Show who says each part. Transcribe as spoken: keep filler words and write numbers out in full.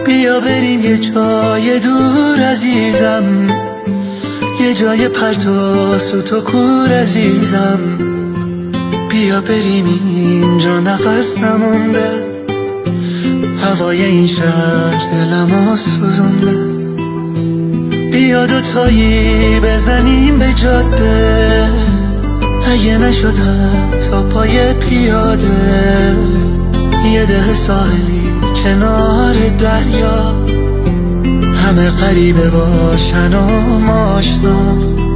Speaker 1: بیا بریم یه جای دور عزیزم، یه جای پرت و سوت و کور عزیزم. بیا بریم اینجا نفس نمونده، هوای این شهر دلمو سوزونده. بیا دوتایی بزنیم به جاده، اگه نشد تا پای پیاده. یه ده ساحلی کنار دریا، همه غریبه باشن و ما آشنا.